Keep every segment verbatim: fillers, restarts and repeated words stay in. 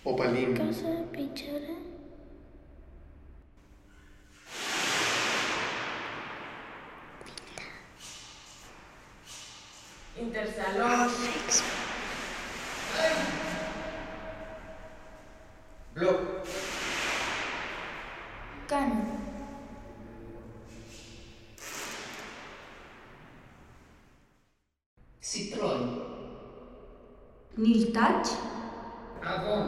Opalín. Casa de Pichara. Intersalón. Blog. Cano. Citroën. Niltach. Avon.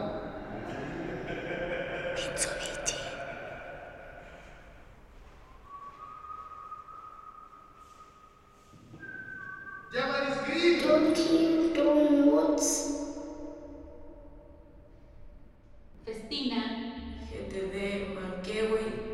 Mitsubishi. Japanese Dunkin' Donuts. Festina. G T D. Manquehue.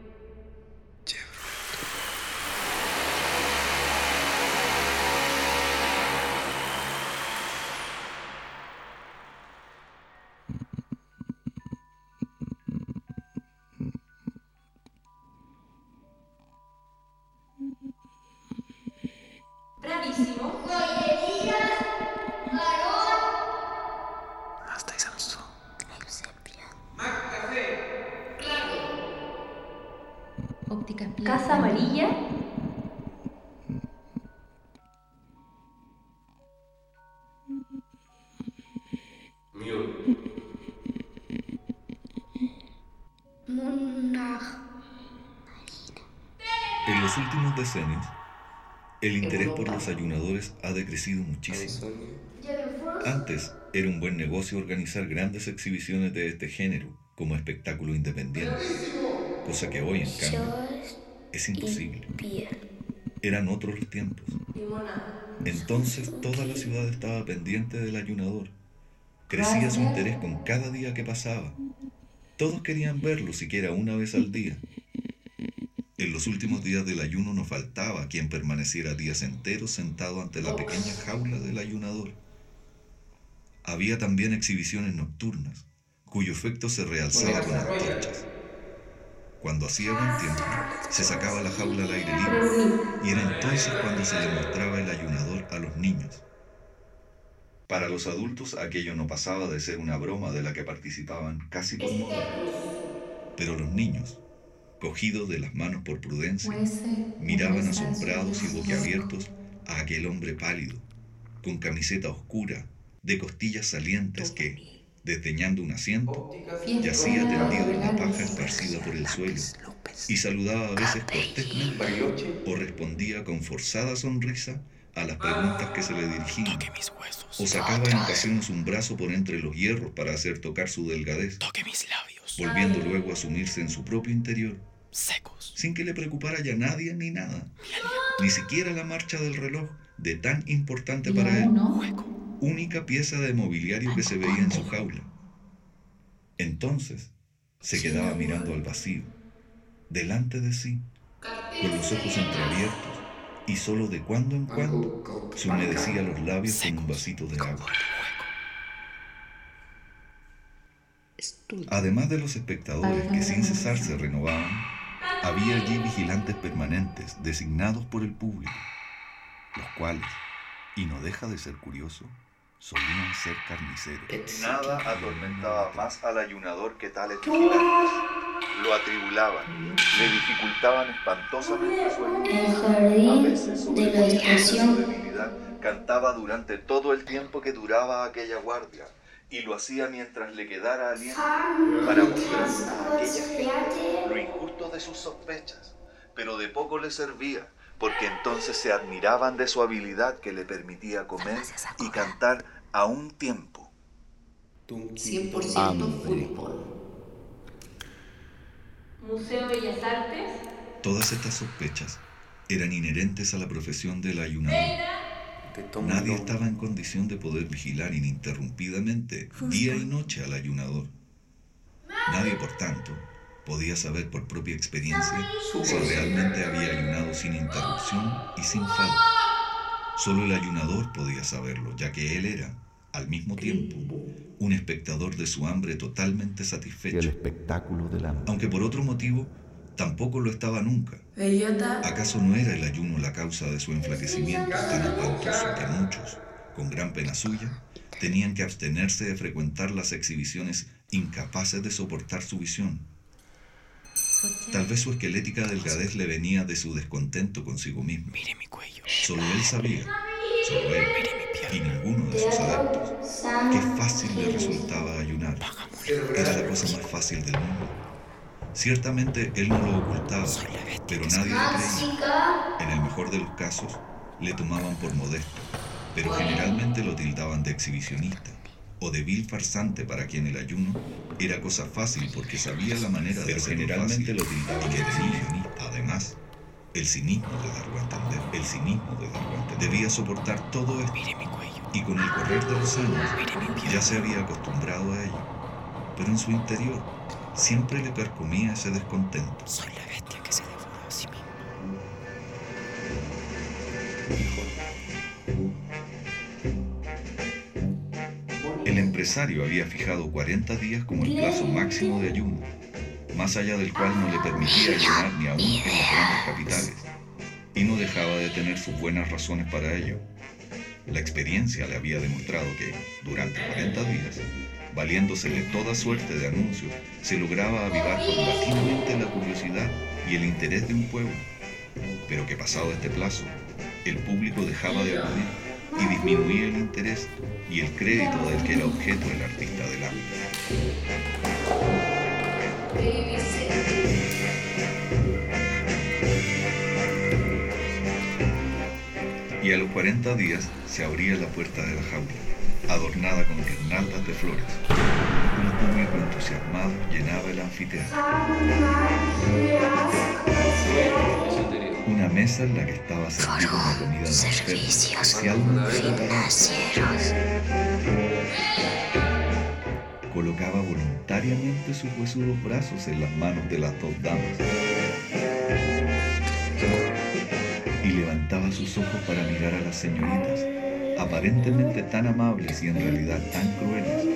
Bravísimo. Hasta Isanzu. Óptica Pia. Casa Amarilla. Mule. Monarch. En los últimos decenios, el interés por los ayunadores ha decrecido muchísimo. Antes era un buen negocio organizar grandes exhibiciones de este género como espectáculo independiente, cosa que hoy, en cambio, Shorts es y imposible. piel. Eran otros los tiempos. Limonada. Entonces toda la ciudad estaba pendiente del ayunador. Crecía su interés con cada día que pasaba. Todos querían verlo siquiera una vez al día. En los últimos días del ayuno no faltaba quien permaneciera días enteros sentado ante la pequeña jaula del ayunador. Había también exhibiciones nocturnas, cuyo efecto se realzaba con antorchas. Cuando hacía buen tiempo, se sacaba la jaula al aire libre, y era entonces cuando se le mostraba el ayunador a los niños. Para los adultos aquello no pasaba de ser una broma de la que participaban casi por moda. Pero los niños, cogidos de las manos por prudencia, miraban asombrados y boquiabiertos a aquel hombre pálido, con camiseta oscura, de costillas salientes que, desdeñando un asiento, yacía tendido en la paja esparcida por el suelo y saludaba a veces cortésmente o respondía con forzada sonrisa a las preguntas que se le dirigían, o sacaba en ocasiones un brazo por entre los hierros para hacer tocar su delgadez, volviendo luego a sumirse en su propio interior, sin que le preocupara ya nadie ni nada, ni siquiera la marcha del reloj, de tan importante para él, única pieza de mobiliario que se veía en su jaula. Entonces se quedaba mirando al vacío, delante de sí, con los ojos entreabiertos, y solo de cuando en cuando se humedecía los labios con un vasito de agua. Además de los espectadores que sin cesar se renovaban, había allí vigilantes permanentes designados por el público, los cuales, y no deja de ser curioso, solían ser carniceros. Nada atormentaba más al ayunador que tales vigilantes. Lo atribulaban, le dificultaban espantosamente su El A jardín veces, de la sobre su estación. debilidad, cantaba durante todo el tiempo que duraba aquella guardia, y lo hacía mientras le quedara aliento, para mostrar a aquella gente lo injusto de sus sospechas, pero de poco le servía, porque entonces se admiraban de su habilidad que le permitía comer y cantar a un tiempo. cien por ciento fútbol. Museo Bellas Artes. Todas estas sospechas eran inherentes a la profesión del ayunador. Nadie estaba en condición de poder vigilar ininterrumpidamente día y noche al ayunador. Nadie, por tanto, podía saber por propia experiencia si realmente había ayunado sin interrupción y sin falta. Solo el ayunador podía saberlo, ya que él era, al mismo tiempo, un espectador de su hambre totalmente satisfecho. El espectáculo del hambre. Aunque por otro motivo, tampoco lo estaba nunca. Bellota. ¿Acaso no era el ayuno la causa de su enflaquecimiento tan espantoso que muchos, con gran pena suya, Tenían que abstenerse de frecuentar las exhibiciones, incapaces de soportar su visión. Tal vez su esquelética delgadez le venía de su descontento consigo mismo. Mire mi cuello. Solo él sabía, solo él y ninguno de sus adeptos, qué fácil le resultaba ayunar. Era la cosa más fácil del mundo. Ciertamente él no lo ocultaba, pero nadie le creía. En el mejor de los casos, le tomaban por modesto, pero generalmente lo tildaban de exhibicionista o de vil farsante para quien el ayuno era cosa fácil porque sabía la manera de hacerlo generalmente fácil, lo tildaban de exhibicionista. Además, el cinismo de darlo a entender, el cinismo de darlo a entender, debía soportar todo esto. Mire mi cuello. Y con el correr de los años Mire mi pierna. ya se había acostumbrado a ello, pero en su interior siempre le carcomía ese descontento. Soy la bestia que se devoró a sí misma. El empresario había fijado cuarenta días como el plazo máximo de ayuno, más allá del cual no le permitía ayunar ni aún en las grandes capitales, y no dejaba de tener sus buenas razones para ello. La experiencia le había demostrado que, durante cuarenta días, valiéndose de toda suerte de anuncios, se lograba avivar paulatinamente la curiosidad y el interés de un pueblo, pero que pasado este plazo, el público dejaba de acudir y disminuía el interés y el crédito del que era objeto el artista del arte. Y a los cuarenta días se abría la puerta de la jaula, adornada con guirnaldas de flores. Un público entusiasmado llenaba el anfiteatro. Una mesa en la que estaba servida una comida de servicios especialmente preparada. financieros. Colocaba voluntariamente sus huesudos brazos en las manos de las dos damas y levantaba sus ojos para mirar a las señoritas, aparentemente tan amables y en realidad tan crueles.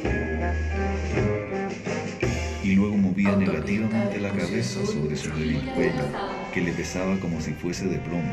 Y luego movía negativamente la cabeza sobre su débil cuello, que le pesaba como si fuese de plomo.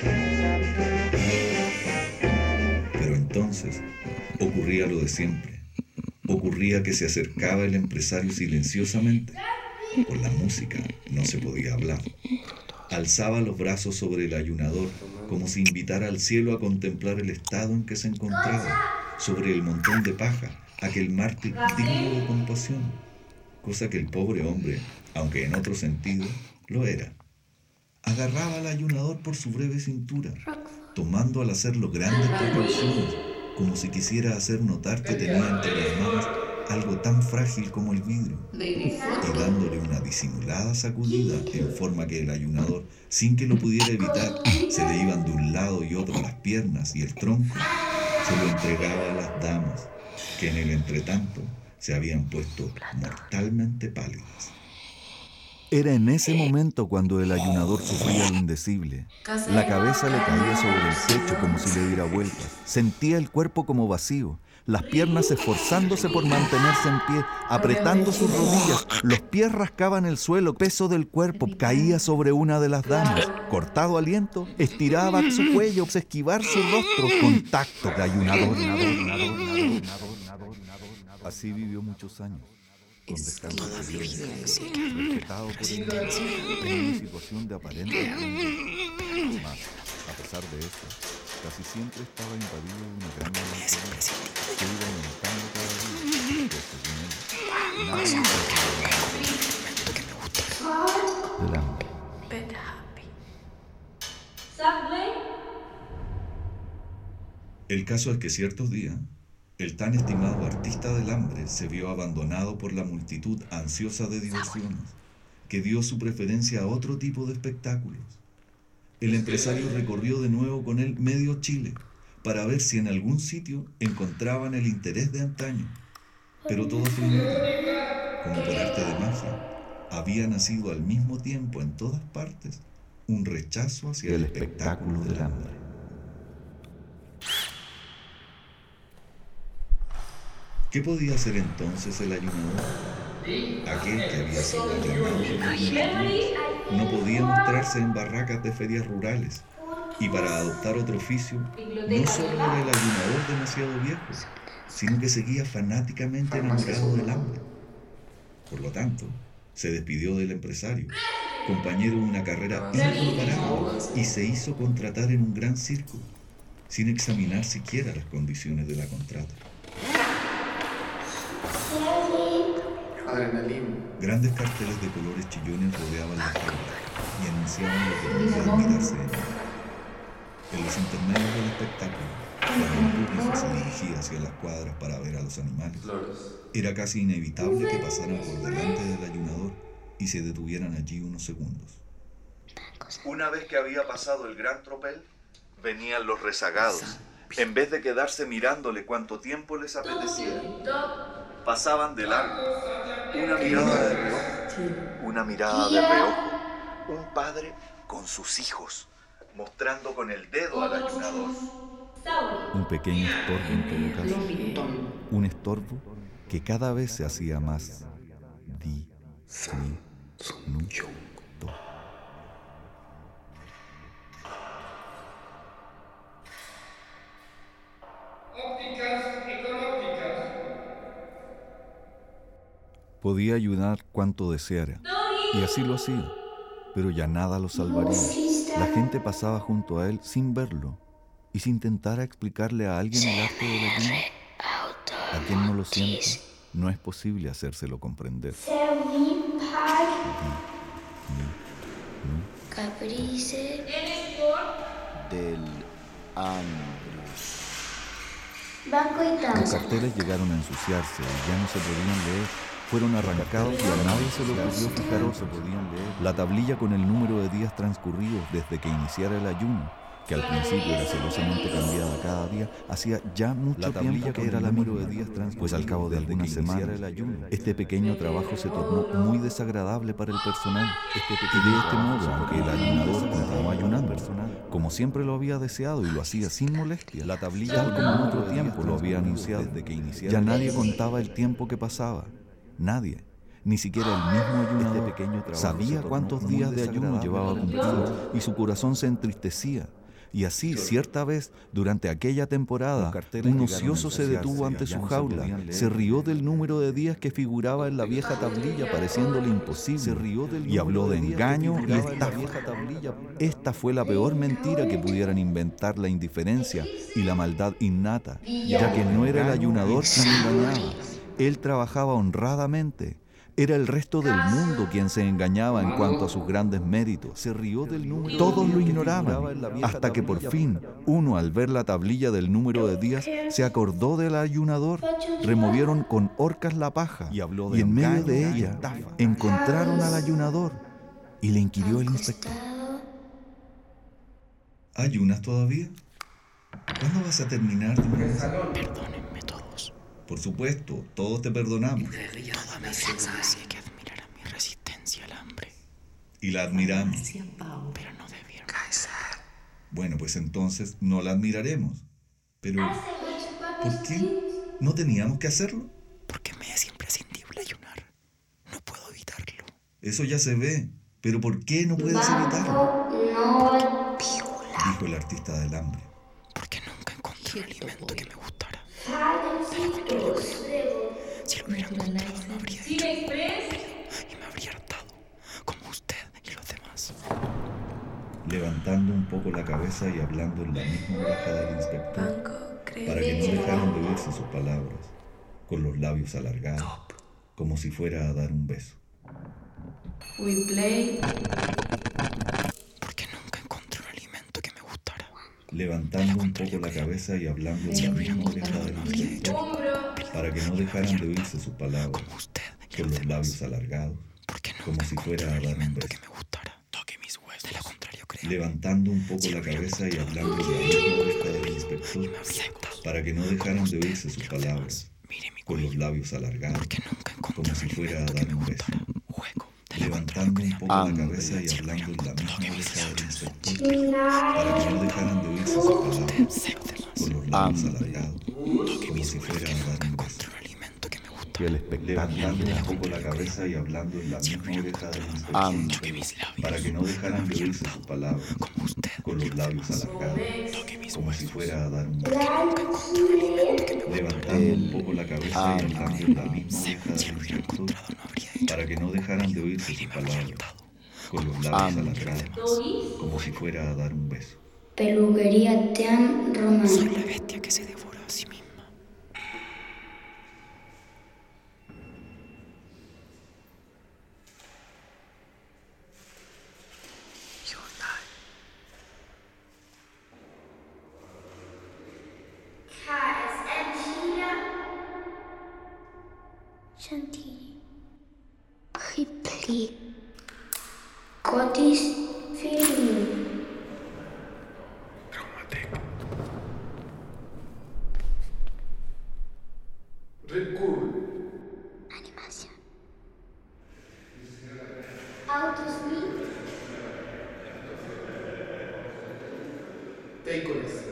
Pero entonces ocurría lo de siempre. Ocurría que se acercaba el empresario silenciosamente. Por la música no se podía hablar. Alzaba los brazos sobre el ayunador como si invitara al cielo a contemplar el estado en que se encontraba, sobre el montón de paja, aquel mártir digno de compasión, cosa que el pobre hombre, aunque en otro sentido, lo era. Agarraba al ayunador por su breve cintura, tomando al hacerlo grandes precauciones, como si quisiera hacer notar que tenía entre las manos algo tan frágil como el vidrio, y dándole una disimulada sacudida en forma que el ayunador, sin que lo pudiera evitar, se le iban de un lado y otro las piernas y el tronco, se lo entregaba a las damas, que en el entretanto se habían puesto mortalmente pálidas. Era en ese momento cuando el ayunador sufría lo indecible. La cabeza le caía sobre el pecho como si le diera vueltas. Sentía el cuerpo como vacío, las piernas esforzándose por mantenerse en pie, apretando sus rodillas. Los pies rascaban el suelo, el peso del cuerpo caía sobre una de las damas. Cortado aliento, estiraba su cuello para esquivar su rostro. Contacto de ayunador. Así vivió muchos años. Con descanso respetado por el mundo, en una situación de aparente más, a pesar de esto, casi siempre estaba invadido de una gran melancolía que iba aumentando cada día, pues según él, nada del hambre. Better happy. Subway. El caso es que ciertos días, el tan estimado artista del hambre se vio abandonado por la multitud ansiosa de diversiones, que dio su preferencia a otro tipo de espectáculos. El empresario recorrió de nuevo con él medio Chile para ver si en algún sitio encontraban el interés de antaño, pero todo fue inútil. Como por arte de magia, había nacido al mismo tiempo en todas partes un rechazo hacia el espectáculo del hambre. ¿Qué podía hacer entonces el ayunador? Aquel que había sido aclamado por la multitud no podía mostrarse en barracas de ferias rurales, y para adoptar otro oficio no solo era el ayunador demasiado viejo, sino que seguía fanáticamente enamorado del hambre. Por lo tanto, se despidió del empresario, compañero de una carrera incomparable, y se hizo contratar en un gran circo, sin examinar siquiera las condiciones de la contrata. Adrenalina. Grandes carteles de colores chillones rodeaban la jaula y anunciaban lo que podía admirarse en ella. En los intermedios del espectáculo, cuando el público se dirigía hacia las cuadras para ver a los animales, era casi inevitable que pasaran por delante del ayunador y se detuvieran allí unos segundos. Una vez que había pasado el gran tropel, venían los rezagados. En vez de quedarse mirándole cuánto tiempo les apetecía, pasaban de largo. Una mirada de reojo, una mirada de reojo. Un padre con sus hijos, mostrando con el dedo al ayunador. Un pequeño estorbo en todo caso. Un estorbo que cada vez se hacía más diminuto. Ópticas económicas. Podía ayudar cuanto deseara, y así lo hacía, pero ya nada lo salvaría. La gente pasaba junto a él sin verlo, y si intentara explicarle a alguien el arte del ayuno, a quien no lo siente, no es posible hacérselo comprender. Caprice. Del hambre. Banco y Los danza. carteles llegaron a ensuciarse y ya no se podían leer. Fueron arrancados y a nadie se le ocurrió fijar o se podían leer la tablilla con el número de días transcurridos desde que iniciara el ayuno, que al principio era celosamente cambiada cada día, hacía ya mucho la tablilla tiempo que era la número de días transcurridos, pues al cabo de algunas semanas el ayuno, este pequeño trabajo se tornó muy desagradable para el personal. Este y de este modo, aunque el ayunador continuó ayunando, como siempre lo había deseado y lo hacía sin molestia, la tablilla, tal como en otro tiempo lo había anunciado, desde que iniciara, ya nadie contaba el tiempo que pasaba. Nadie, ni siquiera el mismo ayunador, este pequeño sabía cuántos días de ayuno llevaba cumplido y su corazón se entristecía. Y así, cierta vez, durante aquella temporada, un ocioso se detuvo ante su jaula, se rió del número de días que figuraba en la vieja tablilla, pareciéndole imposible, y habló de engaño y estafa. Esta fue la peor mentira que pudieran inventar la indiferencia y la maldad innata, ya que no era el ayunador quien engañaba. Él trabajaba honradamente. Era el resto del mundo quien se engañaba en cuanto a sus grandes méritos. Se rió del número. Todos lo ignoraban, hasta que por fin, uno al ver la tablilla del número de días, se acordó del ayunador. Removieron con horcas la paja y, y en medio de ella encontraron al ayunador y le inquirió el inspector. ¿Ayunas todavía? ¿Cuándo vas a terminar de morir? Perdónenme todos. Por supuesto, todos te perdonamos. Toda mi ciencia que admirará mi resistencia al hambre. Y la admiramos. Pero no debieron. Bueno, pues entonces no la admiraremos. Pero, ¿por qué? ¿No teníamos que hacerlo? Porque me es imprescindible ayunar. No puedo evitarlo. Eso ya se ve. Pero ¿por qué no puedes evitarlo? No. Dijo el artista del hambre. Porque nunca encontré un alimento que me gustara. Padecitos. Si lo hubiera encontrado, lo habría hecho. Cine Express. Y me habría hartado, como usted y los demás. Levantando un poco la cabeza y hablando en la misma oreja del inspector, para que no dejaran de oírse sus palabras, con los labios alargados, como si fuera a dar un beso. We play. Porque nunca encontré un alimento que me gustara. Levantando un poco la cabeza y hablando en la misma oreja del inspector, Hombro. para que no dejaran de oírse sus palabras, Como usted y con los los demás. labios alargados, Porque como nunca si encontré fuera un a dar un alimento beso. que me gustara. Toque mis huesos. De lo contrario, creo. Levantando un poco la cabeza y hablando en la misma oreja del inspector, Me habría hartado. para que no dejaran de oírse sus palabras, Mire mi con los cuello. labios alargados, Porque nunca encontré como un si fuera a alimento que dar me un beso. gustara. Juego. De lo Levantando un contrario, poco la Hambre. cabeza y hablando en la misma Toque mis oreja del labios. inspector, para que no dejaran de oírse sus palabras, sé los demás. con los labios Hambre. alargados, como si fuera a dar un beso. Encontré un alimento que me Y gustara. el espectáculo Levantando un poco la cabeza y hablando en la misma oreja del inspector, Hambre. Mis labios. para que no dejaran de oírse sus palabras, Como usted con los labios alargados, Toque mis como si fuera a dar un beso. Tranquilo. Levantando un poco la cabeza y El andando en la misma Si, oreja si del lo hubiera instructor encontrado, no habría hecho. para que no dejaran de oírse sus Mínimo habría palabras, notado. con los labios Am. alargados, Doggies. como si fuera a dar un beso. Peluquería tan Soy romántica. la bestia que se devora a sí misma. K S M China. Chantilly. Ripley. Cotis Film. Traumatec. Red Cool. Animación. Autos Mil. Takeones.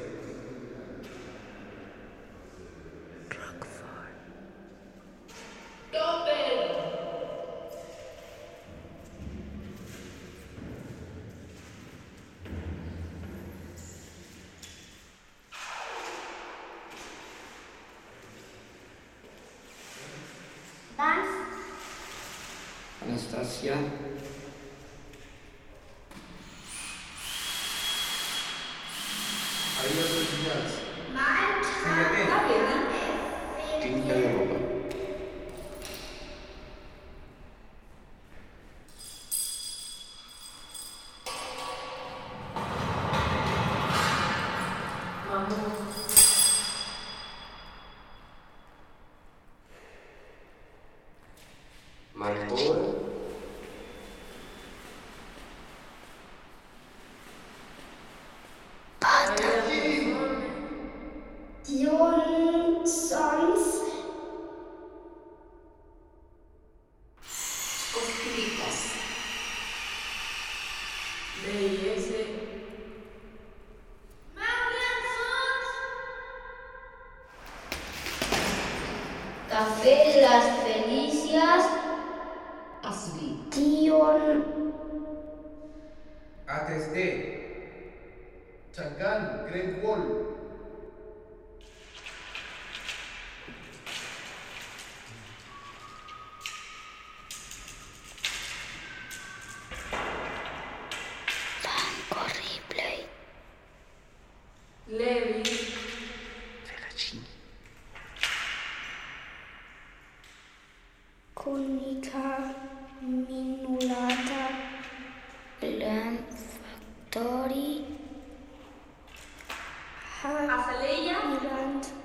Dance. Anastasia. Arias originales. Clínica de ropa. Marcora. Johnsons. Coscritas. D I S. Café Las Felicias. Asli. Dion. A T S D. Chang'an, Great Wall. Banco Ripley. Levi. Conica Minulata. Glam Factory. Azalea. Milan.